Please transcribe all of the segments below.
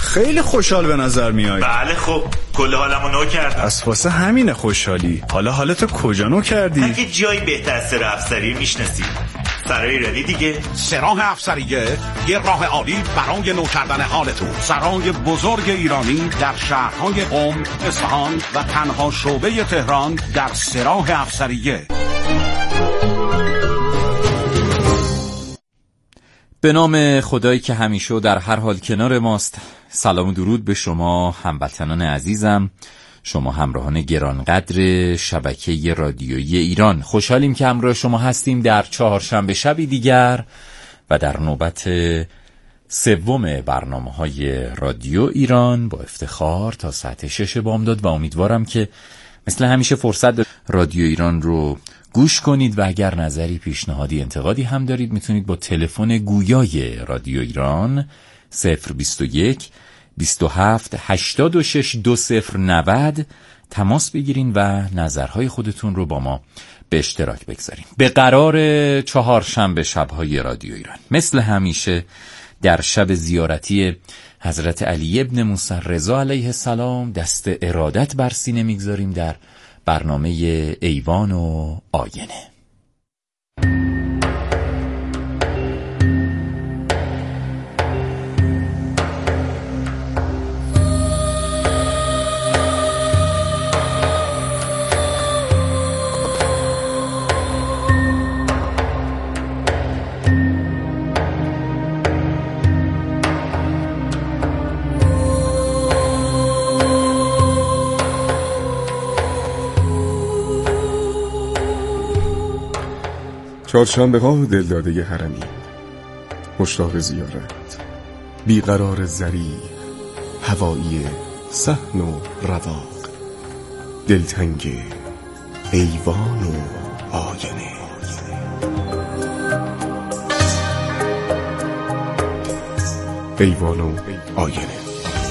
خیلی خوشحال به نظر میای. بله خب کل حالمو نو کردم. از واسه همین خوشحالی. حالا حالتو کجا نو کردی؟ اگه جایی بهتر از سراح افسری میشناسی. سرای ایرانی دیگه. سراح افسریه یه راه عالی برای نو کردن حالتون. سرای بزرگ ایرانی در شهرهای قم، اصفهان و تنها شعبه تهران در سراح افسریه. به نام خدایی که همیشه و در هر حال کنار ماست. سلام و درود به شما هموطنان عزیزم، شما همراهان گرانقدر شبکه رادیویی ایران. خوشحالیم که همراه شما هستیم در چهارشنبه شبی دیگر و در نوبت سوم برنامه‌های رادیو ایران با افتخار تا ساعت 6 بامداد و امیدوارم که مثل همیشه فرصت رادیو ایران رو گوش کنید و اگر نظری، پیشنهادی، انتقادی هم دارید میتونید با تلفن گویای رادیو ایران 021 27 86 2090 تماس بگیرین و نظرهای خودتون رو با ما به اشتراک بگذارین. به قرار چهارشنبه شب‌های رادیو ایران مثل همیشه در شب زیارتی حضرت علی ابن موسی رضا علیه السلام دست ارادت بر سینه میگذاریم در برنامه ایوان و آینه. چهارشنبه ها دلداده حرمی، مشتاق زیارت، بیقرار زری، هوایی صحن و رواق، دلتنگ ایوان و آینه. ایوان و آینه.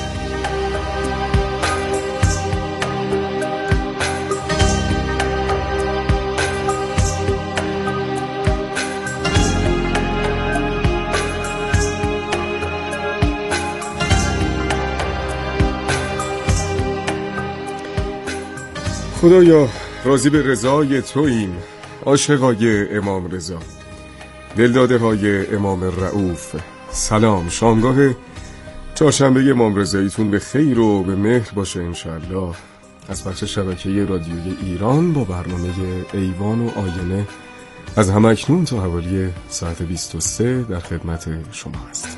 خدایا راضی به رضای توییم، عاشقای امام رضا، دلداده های امام رؤوف. سلام، شامگاه چهارشنبه امام رضاییتون به خیر و به مهر باشه انشالله. از بخش شبکه رادیوی ایران با برنامه ایوان و آینه از همکنون تا حوالی ساعت 23 در خدمت شما هست.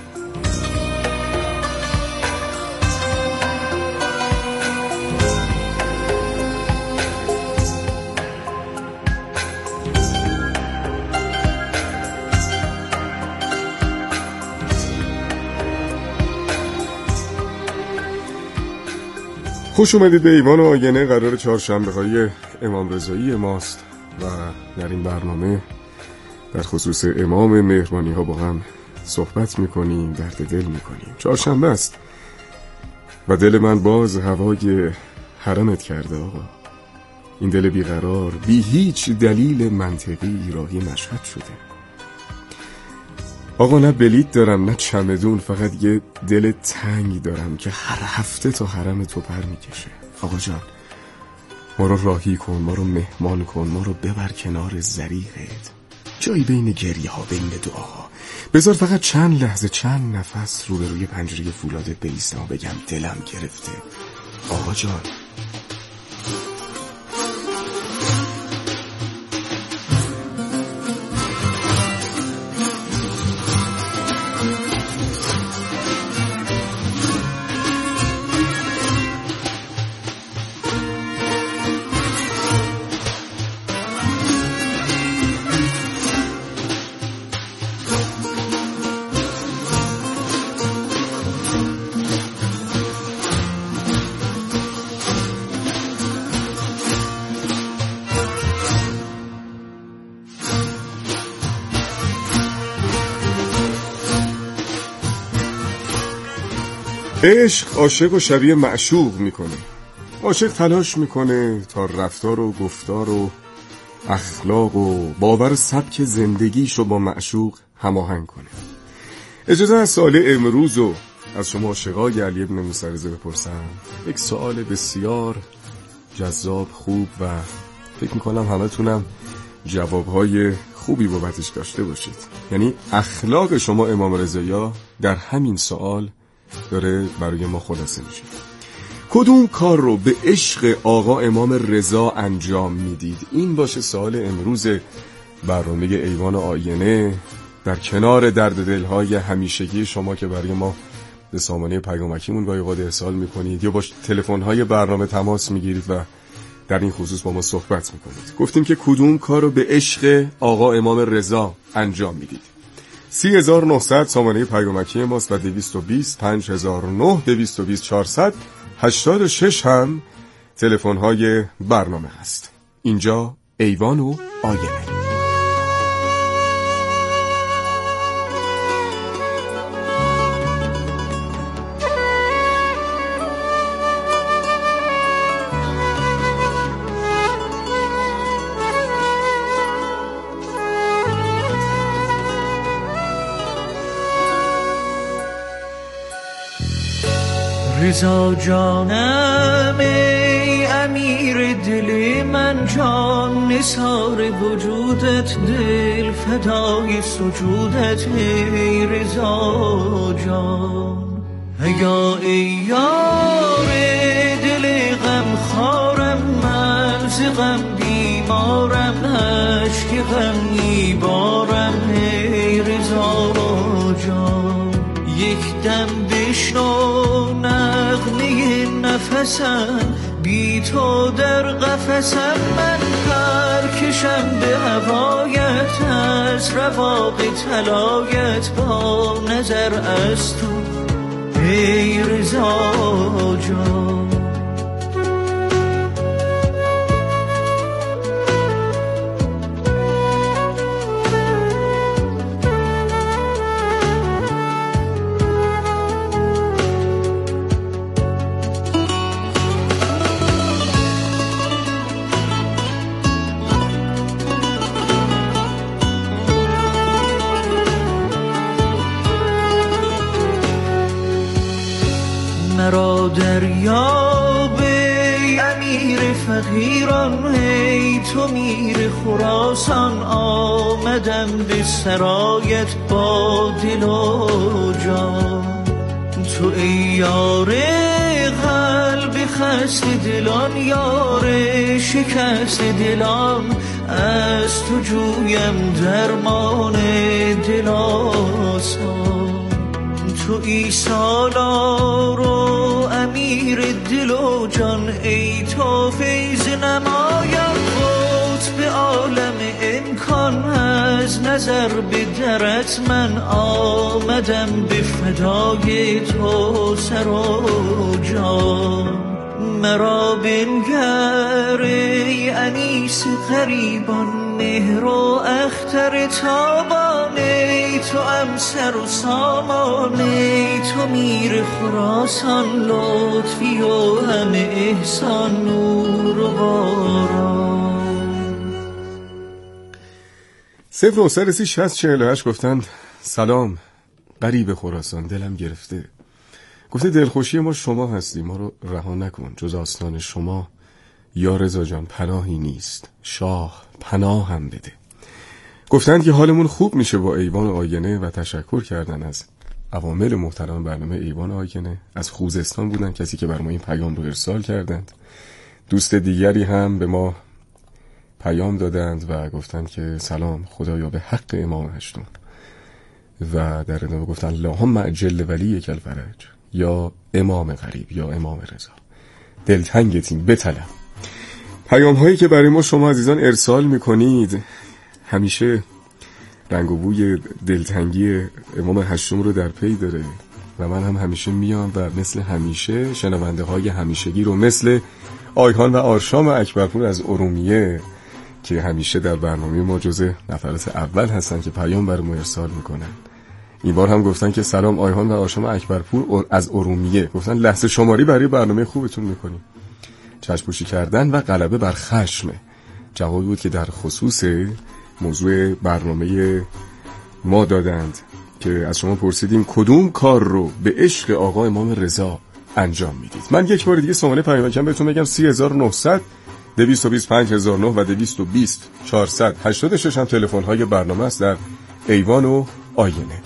خوش اومدید به ایوان و آینه. قرار چهارشنبه های امام رضایی ماست و در این برنامه در خصوص امام مهربانی ها با هم صحبت میکنیم، درد دل میکنیم. چهارشنبه است و دل من باز هوای حرمت کرده آقا. این دل بیقرار بی هیچ دلیل منطقی راهی مشهد شده. آقا نه بلیت دارم نه چمدون، فقط یه دل تنگ دارم که هر هفته تا حرم تو پر میکشه. آقا جان ما رو راهی کن، ما رو مهمان کن، ما رو ببر کنار زریقت، جایی بین گریه ها، بین دعاها. بذار فقط چند لحظه، چند نفس روبروی پنجره فولادت بایستم و بگم دلم گرفته. آقا جان عشق عاشق و شبیه معشوق میکنه. عاشق تلاش میکنه تا رفتار و گفتار و اخلاق و باور سبک زندگیشو با معشوق هماهنگ کنه. اجازه از سال امروز و از شما عاشقای علی بن موسی رضا بپرسم، یک سوال بسیار جذاب، خوب و فکر میکنم همه تونم جوابهای خوبی بابتش داشته باشید. یعنی اخلاق شما امام رضایی در همین سوال داره برای ما خلاصه میشه. کدوم کار رو به عشق آقا امام رضا انجام میدید؟ این باشه سوال امروز برنامه ایوان آینه، در کنار درد دلهای همیشگی شما که برای ما به سامانه پیامکیمون گاهی اوقات ارسال میکنید یا با تلفن‌های برنامه تماس میگیرید و در این خصوص با ما صحبت میکنید. گفتیم که کدوم کار رو به عشق آقا امام رضا انجام میدید؟ 3900 سامانه پیامکی ماست و 220 5009 220 400 86 هم تلفن‌های برنامه هست. اینجا ایوان و آینه. رضا جانم ای امیر دل من، جان نثار وجودت، دل فدای سجودت ای رضا جان. یا ای یار دل غم خارم، من ز غم بیمارم، اشک غم میبارم ای رضا جان. یک دم بشنو نغمه نفسم، بی تو در قفسم، من پرکشم به هوایت، از رواق طلایت با نظر از تو ای رضا جان. مرا دریاب ای امیر فقیران، ای تو میر خراسان، آمدم به سرایت با دل و جان. تو ای یار قلب خست دلان، یار شکست دلان، از تو جویم درمان دل آسان. تو ای سالار و امیر دل و جان، ای تو فیض نمایان، قطب عالم امکان، از نظر به درت من آمدم به فدای تو سر و جان. مرا بنگر ای انیس غریبان، مهر و اختر تابان، ای تو امسر و سامان، ای تو میر خراسان، لطفی و همه احسان، نور و باران. 090306048 گفتند سلام غریب خراسان، دلم گرفته. گفته دلخوشی ما شما هستی، ما رو رها نکن، جز آستان شما یا رضا جان پناهی نیست، شاه پناه هم بده. گفتند که حالمون خوب میشه با ایوان آینه و تشکر کردن از عوامل محترم برنامه ایوان آینه. از خوزستان بودن کسی که بر ما این پیام رو ارسال کردند. دوست دیگری هم به ما پیام دادند و گفتند که سلام خدایا به حق امام هشتم، و در ادامه گفتند اللهم عجل ولی کل فرج، یا امام غریب یا امام رضا دلتنگتیم بطلب. پیام هایی که برای ما شما عزیزان ارسال میکنید همیشه رنگ و بوی دلتنگی امام هشتم رو در پی داره و من هم همیشه میام و مثل همیشه شنونده های همیشگی رو مثل آیهان و آرشام اکبرپور از ارومیه که همیشه در برنامه ما جزء نفرات اول هستن که پیام برای ما ارسال میکنن، این بار هم گفتن که سلام آیهان و آرشام اکبرپور از ارومیه، گفتن لحظه شماری برای برنامه خوبتون میکنیم. چشم‌پوشی کردن و غلبه بر خشم جوابی بود که در خصوص موضوع برنامه ما دادند که از شما پرسیدیم کدوم کار رو به عشق آقا امام رضا انجام میدید. من یک بار دیگه شماره پیامکم بهتون بگم 3900 225009 و 220 486 هم تلفن های برنامه است در ایوان و آینه.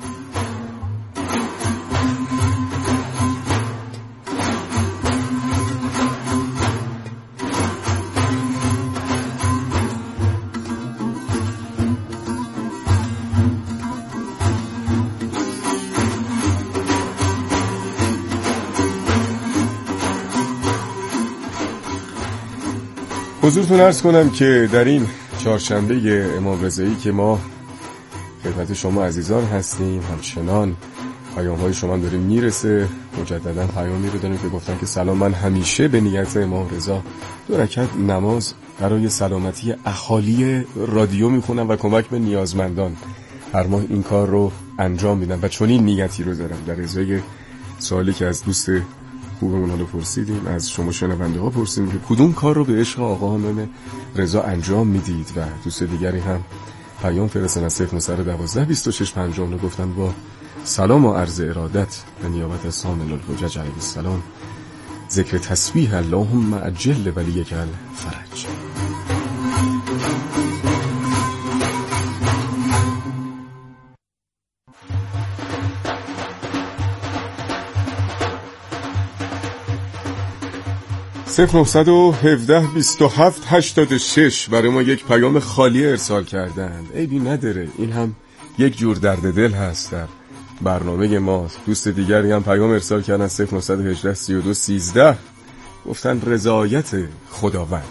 حضورتون عرض کنم که در این چهارشنبه امام رضایی که ما خدمت شما عزیزان هستیم، همچنان پیام های شما داریم میرسه. مجددا پیامی رو داریم که گفتن که سلام، من همیشه به نیت امام رضا 2 رکعت نماز برای سلامتی اهالی رادیو میخونم و کمک به نیازمندان. هر ماه این کار رو انجام میدم و چون این نیتی رو دارم. در ازای سوالی که از دوست خوبمون رو پرسیدیم، از شما شنونده ها پرسیدیم که کدوم کار رو به عشق آقا امام رضا انجام میدید و دوست دیگری هم پیام فرستادن از 0912 26 59 گفتن با سلام و عرض ارادت به نیابت از سامن الحجج علیه السلام ذکر تسبیح اللهم عجل ولیک الفرج. صفر 917 27 86 برای ما یک پیام خالی ارسال کردند. عیبی نداره، این هم یک جور درد دل هست در برنامه ما. دوست دیگری هم پیام ارسال کردن 0918 32 13 گفتن رضایت خداوند.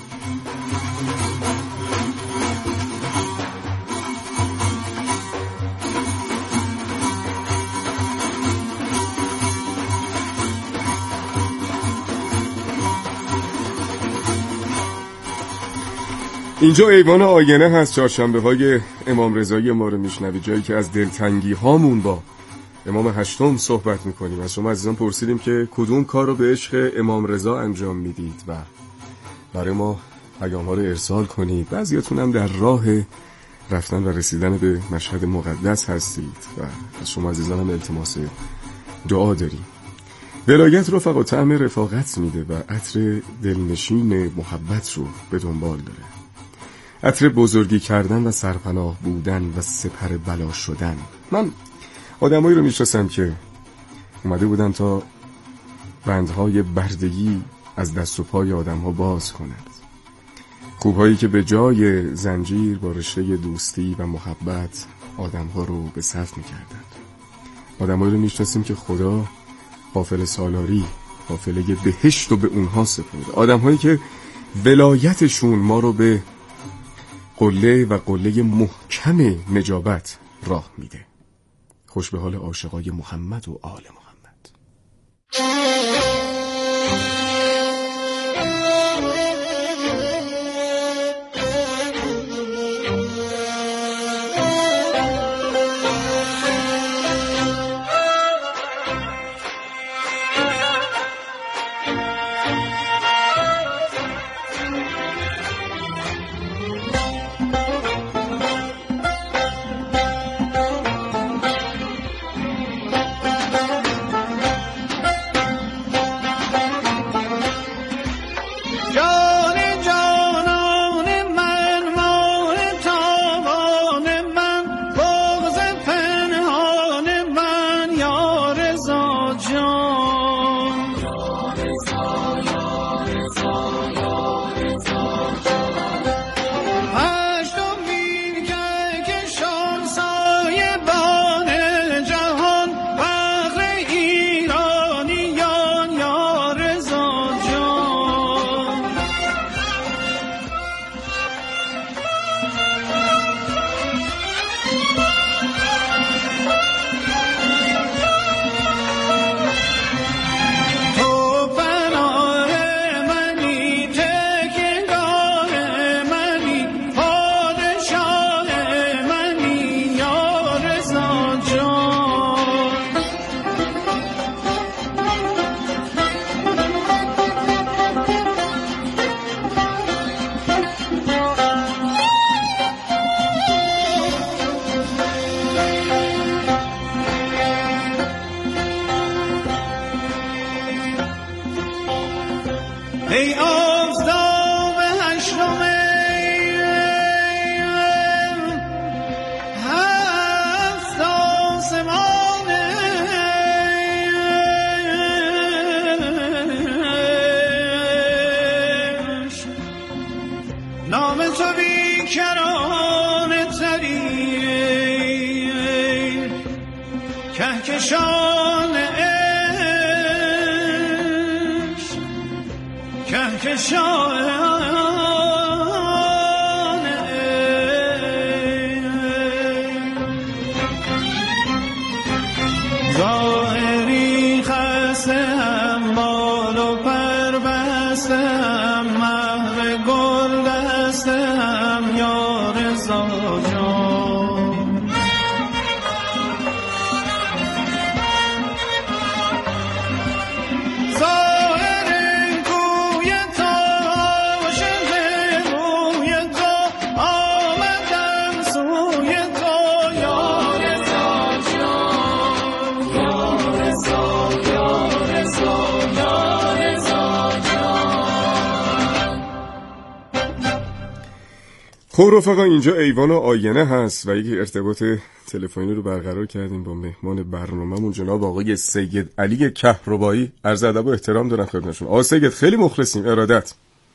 اینجا ایوان آینه هست. چهارشنبه های امام رضایی ما رو میشنوید، جایی که از دلتنگی هامون با امام هشتم صحبت میکنیم. از شما عزیزان پرسیدیم که کدوم کار رو به عشق امام رضا انجام میدید و برای ما پیام ها رو ارسال کنید. بعضیاتون هم در راه رفتن و رسیدن به مشهد مقدس هستید و از شما عزیزان هم التماس دعا داریم. ولایت رفقا طعم رفاقت میده و عطر دلنشین محبت رو به دنبال داره. عطر بزرگی کردن و سرپناه بودن و سپر بلا شدن. من آدمایی رو میشناسم که اومده بودن تا بندهای بردگی از دست و پای آدمها باز کنند. خوبهایی که به جای زنجیر با رشته دوستی و محبت آدمها رو به صف میکردند. آدمایی رو میشناسیم که خدا قافله سالاری، قافله بهشت رو به اونها سپرده. آدم‌هایی که ولایتشون ما رو به قله و قله محکم نجابت راه میده. خوش به حال عاشقای محمد و آل محمد. کهکشان عشق کهکشان ظاهری خستم بال و پر بستم مهر گل دستم یار زاجان ظاهر کوی تا عاشق روی تو آمدم سوی تو یار خب رفقا، اینجا ایوان آینه هست و یک ارتباط تلفنی رو برقرار کردیم با مهمان برنامه‌مون جناب آقای سید علی کهربایی. عرض ادب و احترام دارم خدمتشون. آقا سید خیلی مخلصیم. ارادت.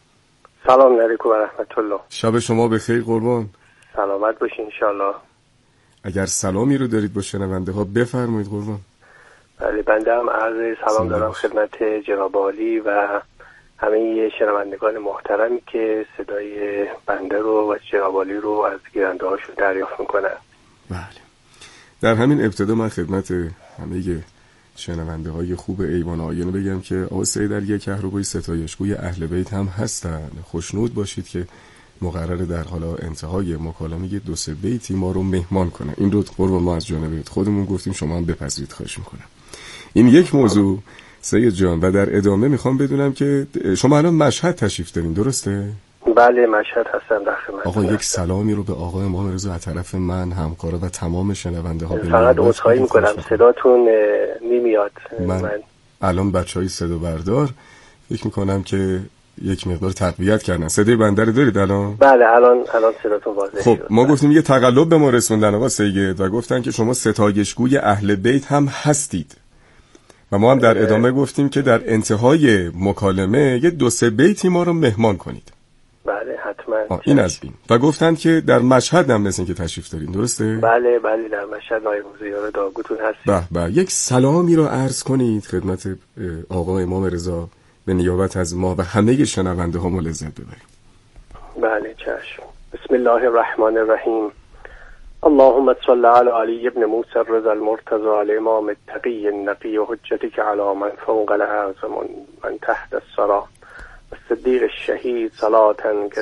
سلام علیکم و رحمت الله. شب شما بخیر قربان. سلامت باشین ان شاء الله. اگر سلامی رو دارید با شنونده ها بفرمایید قربان. بله، بنده هم عرض سلام دارم خدمت جناب عالی و همه شنوندگان محترمی که صدای بنده رو و جناب عالی رو از گیرنده هاشون دریافت میکنن. بله، در همین ابتدا من خدمت همه شنونده های خوب ایوان آینه بگم که آقا سید علی کهربایی ستایشگوی اهل بیت هم هستن. خوشنود باشید که مقرره در حالا انتهای مکالمه یه 2-3 بیتی ما رو مهمان کنه. این رو قربان ما از جانب خودمون گفتیم، شما هم بپذیرید، خواهش میکنم. این یک موضوع سید جان، و در ادامه میخوام بدونم که شما الان مشهد تشریف دارین، درسته؟ بله، مشهد هستم در خدمت. آقا یک سلامی رو به آقای امام رضا از طرف من، همکارا و تمام شنونده ها فقط عذرخواهی میکنم صداتون نمیاد. من الان بچهای صدا بردار فکر میکنم که یک مقدار تقویت کردن. صدای بنده رو دارید الان؟ بله، الان صداتون واضح خب شد. ما گفتیم یه تقلب به ما رسوندن آقا سید و گفتن که شما ستایشگوی اهل بیت هم هستید و ما هم در ادامه گفتیم که در انتهای مکالمه یه 2-3 بیتی ما رو مهمان کنید. بله حتما. این از این. و گفتن که در مشهد هم مثل که تشریف دارین، درسته؟ بله در مشهد نایب الزیار داغوتون هستید. به یک سلامی رو عرض کنید خدمت آقا امام رضا به نیابت از ما و همه شنونده ها لذت ببریم. بله چشم. بسم الله الرحمن الرحیم. اللهم صل على علی ابن موسی الرضا المرتضى الامام التقی النقی و حجتك على من فوق الارض من تحت الثرى الصدیق الشهید صلاة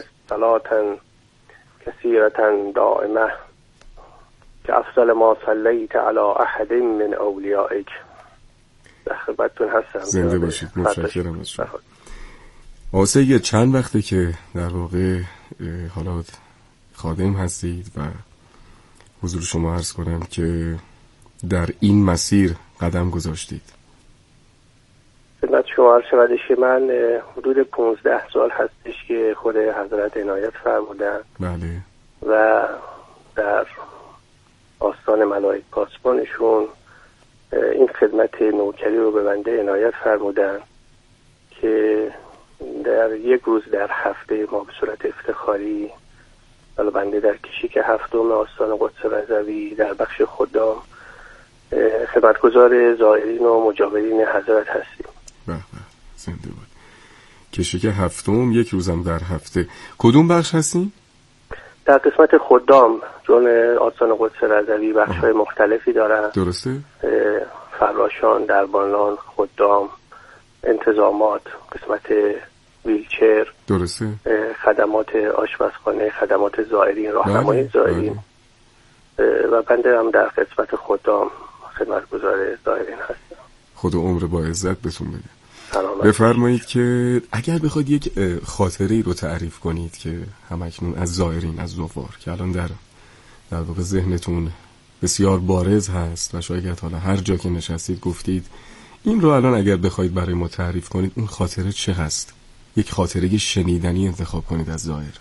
کثیرة دائمه که افضل ما صلیت علی احد من اولیائک. در خدمتتون هستم. زنده باشید. متشکرم از شما. آسه یه چند وقته که در واقع حالا خادم هستید و حضور شما عرض کنم که در این مسیر قدم گذاشتید؟ خدمت شما عرض شود که من حدود 15 سال هستش که خود حضرت عنایت فرمودن. بله. و در آستان ملائک پاسبانشون این خدمت نوکری رو به بنده عنایت فرمودن که در یک روز در هفته ما به صورت افتخاری حالا بنده در کشیک 7 آستان قدس رضوی در بخش خدام خدمتگزار زائرین و مجاورین حضرت هستیم. به زنده بود. کشیک 7 یک روزم در هفته. کدوم بخش هستیم؟ در قسمت خدام، چون آستان قدس رضوی بخش‌های مختلفی دارن. درسته؟ فراشان، دربانان، خدام، انتظامات، قسمت ویلچر، درسته، خدمات آشپزخانه، خدمات زائرین، راهنمایی زائرین و بنده هم در قسمت خدام خدمتگزار زائرین هستم. خدا عمر با عزت بهتون بده. بفرمایید که اگر بخواید یک خاطره‌ای رو تعریف کنید که همکنون از زائرین، از زوار که الان در واقع ذهنتون بسیار بارز هست و شاید حالا هر جا که نشستید گفتید این رو الان اگر بخواید برای ما تعریف کنید این خاطره چه هست؟ یک خاطره شنیدنی انتخاب کنید از زائر.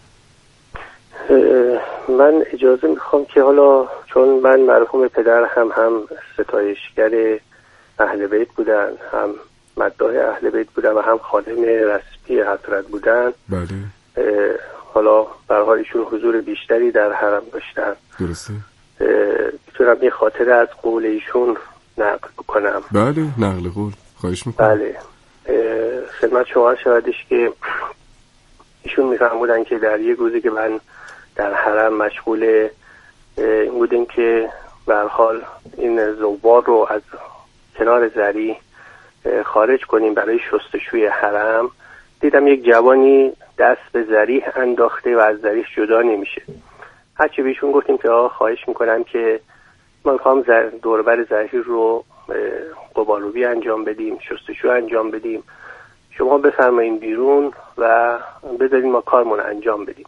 من اجازه میخوام که حالا چون من مرحوم پدر هم ستایشگر اهل بیت بودن، هم مداح اهل بیت بودن و هم خادم رسمی حضرت بودن. بله. حالا به هر حال ایشون حضور بیشتری در حرم داشتن. درسته. میتونم دارم یه خاطره از قول ایشون نقل بکنم. بله، نقل قول، خواهش میکنم. بله، خدمت شما شدش که ایشون میفرمودن که در یک روزی که من در حرم مشغول این بودیم که به هر حال این زوار رو از کنار زری خارج کنیم برای شستشوی حرم، دیدم یک جوانی دست به زری انداخته و از زریش جدا نمیشه. هرچی بهشون گفتیم که خواهش میکنم که ما میخوام دوربر زری رو قبالوبی انجام بدیم، شستشو انجام بدیم، شما بفرمایید بیرون و بذارین ما کارمون انجام بدیم.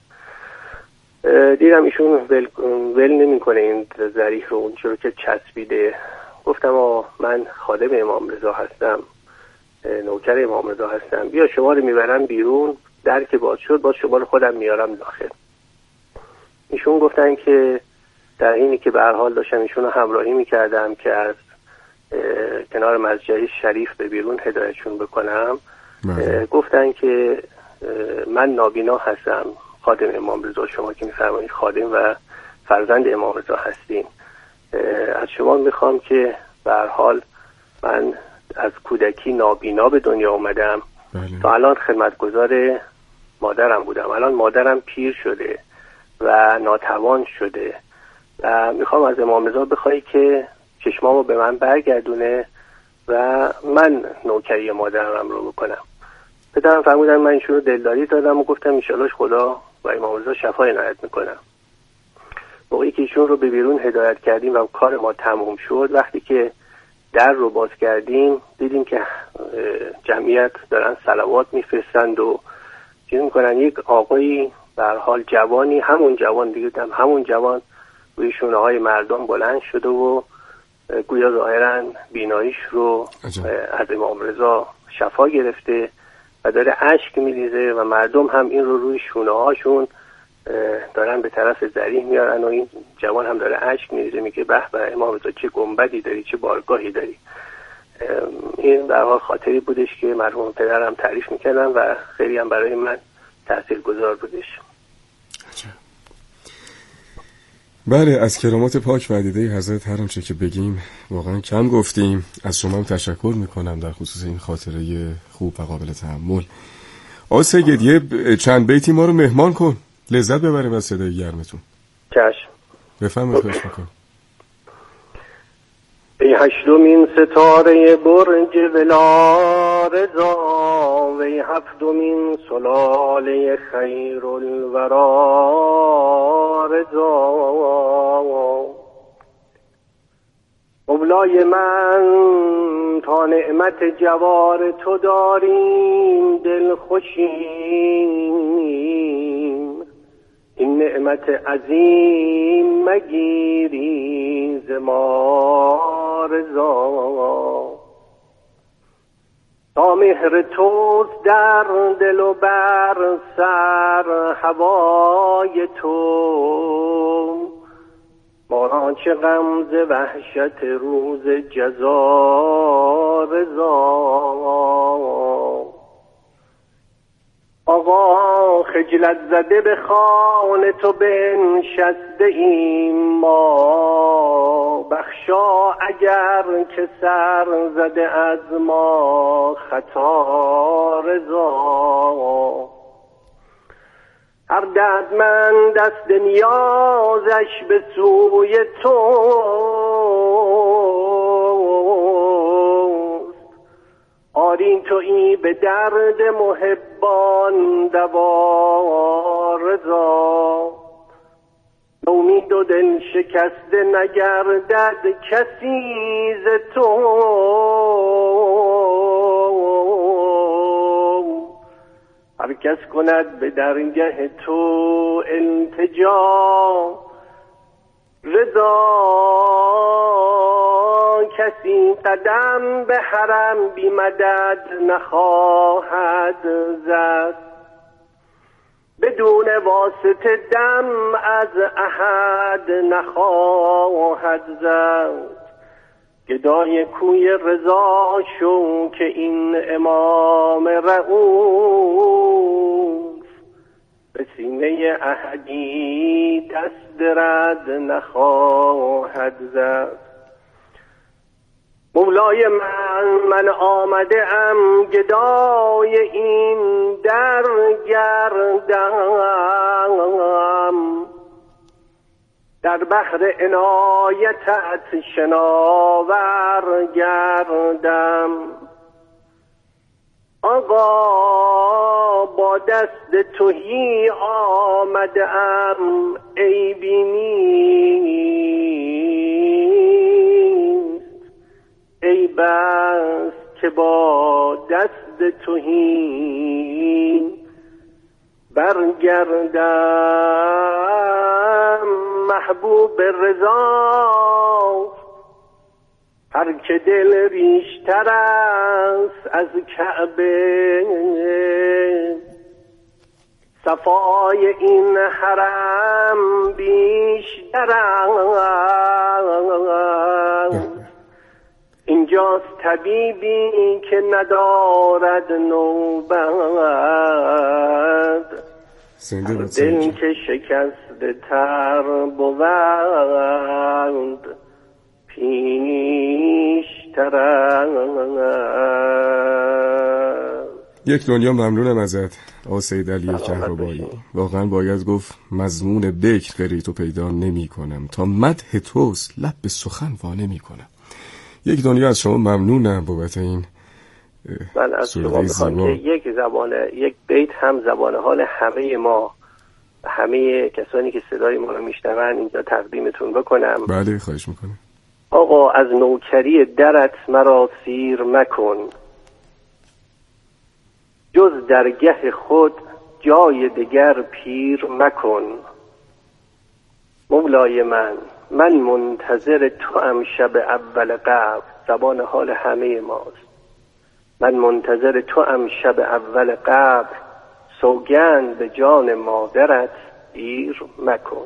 دیدم ایشون ول نمیکنه این ظریف رو، اون چرا که چسبیده. گفتم من خادم امام رضا هستم، نوکر امام رضا هستم، بیا شما رو میبرم بیرون، در که باز شد باز شما رو خودم میارم داخل. ایشون گفتن که در اینی که به هر حال داشتم ایشون رو همراهی میکردم که از کنار مسجد شریف به بیرون هدایتشون بکنم، گفتن که من نابینا هستم، خادم امام رضا، شما که میفرمایید خادم و فرزند امام رضا هستین، از شما میخوام که به هر حال من از کودکی نابینا به دنیا اومدم، تا الان خدمتگزار مادرم بودم، الان مادرم پیر شده و ناتوان شده و میخوام از امام رضا بخوای که چشمامو به من برگردونه و من نوکری مادرم رو بکنم. پدرم فرمودن، من ایشون رو دلداری دادم و گفتم انشالله خدا و امام رضا شفا عنایت میکنم. موقعی که ایشون رو به بیرون هدایت کردیم و کار ما تموم شد، وقتی که در رو باز کردیم دیدیم که جمعیت دارن صلوات میفرستند و چیز میکنن. یک آقایی به هر حال جوانی، همون جوان دیگه همون جوان روی شونه های مردم بلند شده و گویا ظاهرا بیناییش رو از امام رضا شفا گرفته و داره اشک میریزه و مردم هم این رو روی شونه هاشون دارن به طرف ذریح میارن و این جوان هم داره اشک میریزه، میگه به به امام رضا چه گنبدی داری، چه بارگاهی داری. این در واقع خاطری بودش که مرحوم پدرم تعریف میکردن و خیلی هم برای من تاثیرگذار بودش. بله، از کرامات پاک و عدیده حضرت هر آنچه که بگیم واقعا کم گفتیم. از شما هم تشکر میکنم در خصوص این خاطره خوب و قابل تحمل. آقا سید، یه چند بیتی ما رو مهمان کن، لذت ببریم از صدای گرمتون. چشم. بفرمایید، خواهش میکنم. ای هشتمین ستاره برج ولا رضا، وی هفتمین سلاله خیر الورا رضا، مولای من تا نعمت جوار تو داریم دل خوشیم، این نعمت عظیم مگیری ز ما رضا، تا مهر توست در دل و بر سر هوای تو، ما را چه غم ز وحشت روز جزا رضا، آقا خجلت زده به خانه تو بنشسته ایم ما، بخشا اگر که سر زده از ما خطا رضا، هر دردمند دست نیازش به سوی تو، آری تویی به درد محبان دوا رضا، امید و دل شکسته نگردد کسی ز تو، هر کس کند به درگه تو التجا رضا، کسی قدم به حرم بی مدد نخواهد زد، بدون واسطه دم از احد نخواهد زد، گدای کوی رضا شو که این امام رئوف به سینه احدی دست رد نخواهد زد. مولای من آمده ام گدای این در گردم، در بحر عنایتت شناور گردم. آقا با دست تهی آمده ام عیبی نیست، عیب است که با دست تهی برگردم. محبوب رضا هر که دل ریشتر است از کعبه، صفای این حرم بیشتر است. اینجاست طبیبی که ندارد نوبت، دل که شکسته تر بود پیشتر است. یک دنیا ممنونم ازت آقا سید علی کهربایی. واقعا باید گفت مضمون بکر غیر تو پیدا نمی کنم، تا مدح توست لب به سخن وا نمی کنم. یک دنیا از شما ممنونم بابت این. من از شما میخوام که یک بیت هم زبان حال همه ما، همه کسانی که صدای ما رو میشنون اینجا تقدیمتون بکنم. بله خواهش میکنم. آقا از نوکری درت مرا سیر مکن، جز درگه خود جای دگر پیر مکن. مولای من منتظر تو ام شب اول قبر، زبان حال همه ماست. من منتظر تو ام شب اول قبر، سوگند به جان مادرت دیر مکن.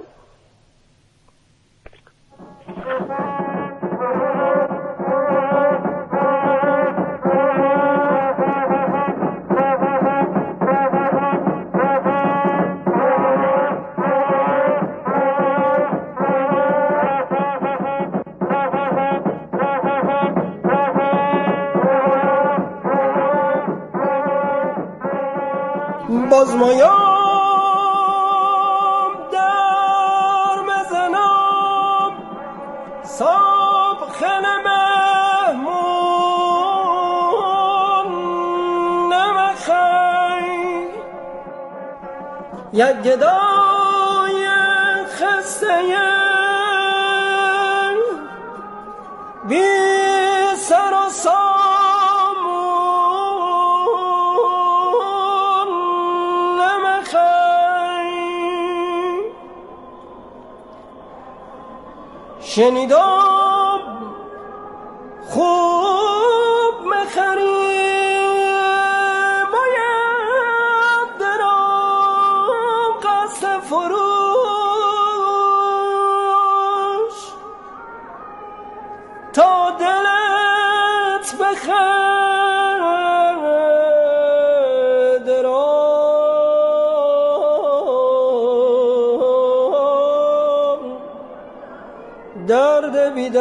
باز مایام در مزنم صبخن مهمون نمخی، یک گدای خسته بی سر و شنیدم خوب مخری باید درام قصد فروش، تا دلت بخیر درام درد بی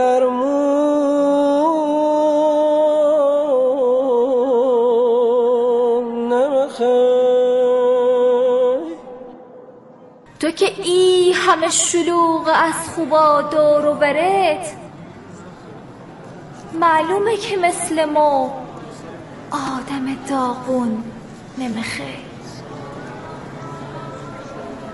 درمون نمخی. تو که ای همه شلوغ از خوبا دور و برت، معلومه که مثل ما آدم داغون نمخی.